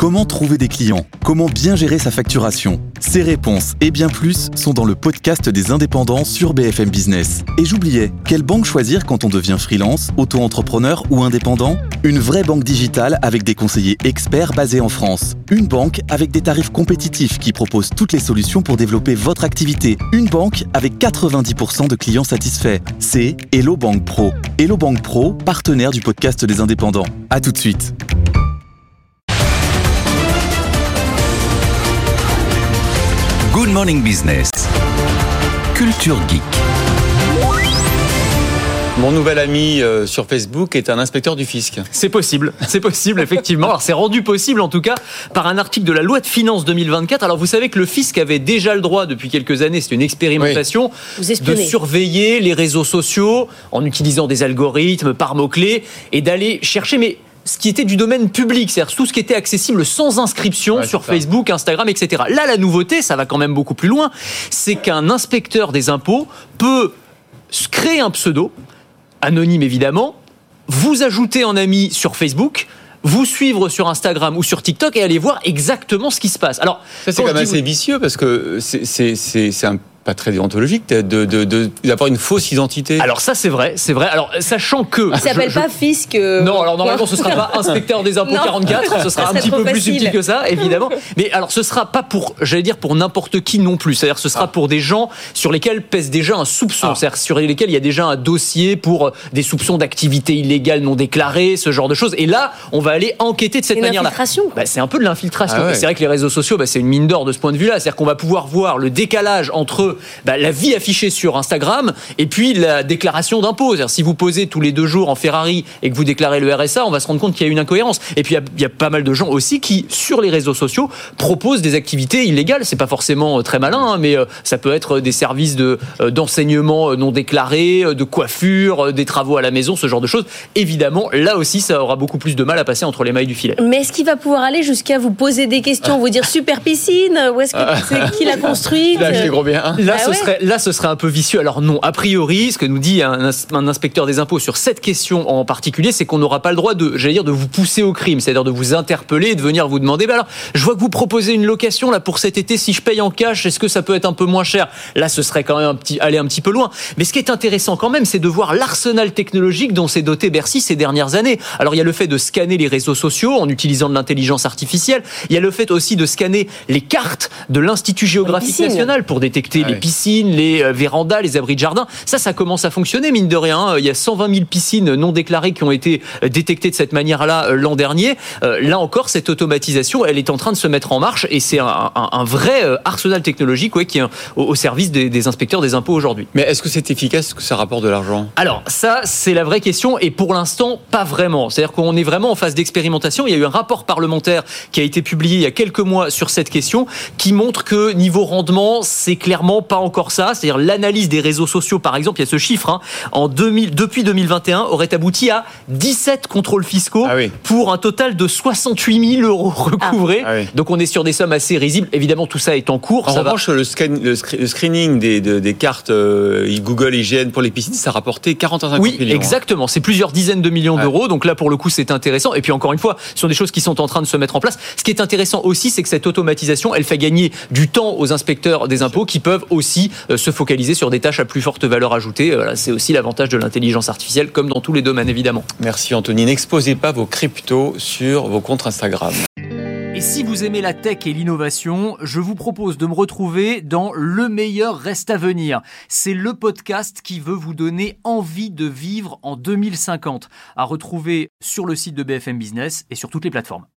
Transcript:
Comment trouver des clients ? Comment bien gérer sa facturation ? Ces réponses et bien plus sont dans le podcast des indépendants sur BFM Business. Et j'oubliais, quelle banque choisir quand on devient freelance, auto-entrepreneur ou indépendant ? Une vraie banque digitale avec des conseillers experts basés en France. Une banque avec des tarifs compétitifs qui propose toutes les solutions pour développer votre activité. Une banque avec 90% de clients satisfaits. C'est Hello Bank Pro. Hello Bank Pro, partenaire du podcast des indépendants. À tout de suite. Good Morning Business. Culture Geek. Mon nouvel ami sur Facebook est un inspecteur du fisc. C'est possible, effectivement. Alors c'est rendu possible en tout cas par un article de la loi de finances 2024. Alors vous savez que le fisc avait déjà le droit depuis quelques années, c'est une expérimentation, de surveiller les réseaux sociaux en utilisant des algorithmes par mots-clés et d'aller chercher, mais ce qui était du domaine public, c'est-à-dire tout ce qui était accessible sans inscription sur Facebook, Instagram, etc. Là, la nouveauté, ça va quand même beaucoup plus loin, c'est qu'un inspecteur des impôts peut créer un pseudo, anonyme évidemment, vous ajouter en ami sur Facebook, vous suivre sur Instagram ou sur TikTok et aller voir exactement ce qui se passe. Alors, ça, c'est quand même assez vicieux parce que c'est pas très déontologique d'avoir une fausse identité. Alors ça c'est vrai. Alors sachant que... Il s'appelle pas fisc... Non, alors normalement ce sera pas inspecteur des impôts 44, ce sera un petit peu plus subtil que ça, évidemment. Mais alors ce sera pas pour n'importe qui non plus. C'est-à-dire ce sera pour des gens sur lesquels pèse déjà un soupçon. C'est-à-dire sur lesquels il y a déjà un dossier pour des soupçons d'activité illégale non déclarée, ce genre de choses. Et là, on va aller enquêter de cette manière-là. L'infiltration. C'est un peu de l'infiltration. C'est vrai que les réseaux sociaux, c'est une mine d'or de ce point de vue-là. C'est-à-dire qu'on va pouvoir voir le décalage entre la vie affichée sur Instagram et puis la déclaration d'impôt. C'est-à-dire, si vous posez tous les 2 jours en Ferrari et que vous déclarez le RSA, on va se rendre compte qu'il y a une incohérence. Et puis, il y a pas mal de gens aussi qui, sur les réseaux sociaux, proposent des activités illégales. C'est pas forcément très malin, mais ça peut être des services d'enseignement non déclarés, de coiffure, des travaux à la maison, ce genre de choses. Évidemment, là aussi, ça aura beaucoup plus de mal à passer entre les mailles du filet. Mais est-ce qu'il va pouvoir aller jusqu'à vous poser des questions, vous dire super piscine, où est-ce que c'est qui l'a construite? Là, je les gros bien. Là, ce serait un peu vicieux. Alors non, a priori, ce que nous dit un inspecteur des impôts sur cette question en particulier, c'est qu'on n'aura pas le droit de vous pousser au crime, c'est-à-dire de vous interpeller et de venir vous demander, alors, je vois que vous proposez une location là pour cet été, si je paye en cash, est-ce que ça peut être un peu moins cher? Là, ce serait quand même aller un petit peu loin. Mais ce qui est intéressant quand même, c'est de voir l'arsenal technologique dont s'est doté Bercy ces dernières années. Alors, il y a le fait de scanner les réseaux sociaux en utilisant de l'intelligence artificielle. Il y a le fait aussi de scanner les cartes de l'Institut géographique national pour détecter les piscines, les vérandas, les abris de jardin. Ça commence à fonctionner, mine de rien. Il y a 120 000 piscines non déclarées qui ont été détectées de cette manière-là l'an dernier. Là encore, cette automatisation, elle est en train de se mettre en marche et c'est un vrai arsenal technologique qui est au service des inspecteurs des impôts aujourd'hui. Mais est-ce que c'est efficace? Est-ce que ça rapporte de l'argent? Alors, ça, c'est la vraie question et pour l'instant, pas vraiment. C'est-à-dire qu'on est vraiment en phase d'expérimentation. Il y a eu un rapport parlementaire qui a été publié il y a quelques mois sur cette question qui montre que niveau rendement, c'est clairement pas encore ça. C'est-à-dire l'analyse des réseaux sociaux, par exemple, il y a ce chiffre, depuis 2021, aurait abouti à 17 contrôles fiscaux pour un total de 68 000 euros recouvrés. Donc on est sur des sommes assez risibles. Évidemment, tout ça est en cours. En revanche, le screening des cartes Google IGN pour les piscines, ça rapportait 40 à 50 millions. Oui, exactement. C'est plusieurs dizaines de millions d'euros. Donc là, pour le coup, c'est intéressant. Et puis encore une fois, ce sont des choses qui sont en train de se mettre en place. Ce qui est intéressant aussi, c'est que cette automatisation, elle fait gagner du temps aux inspecteurs des impôts qui peuvent aussi se focaliser sur des tâches à plus forte valeur ajoutée. C'est aussi l'avantage de l'intelligence artificielle, comme dans tous les domaines, évidemment. Merci Anthony. N'exposez pas vos cryptos sur vos comptes Instagram. Et si vous aimez la tech et l'innovation, je vous propose de me retrouver dans Le meilleur reste à venir. C'est le podcast qui veut vous donner envie de vivre en 2050. À retrouver sur le site de BFM Business et sur toutes les plateformes.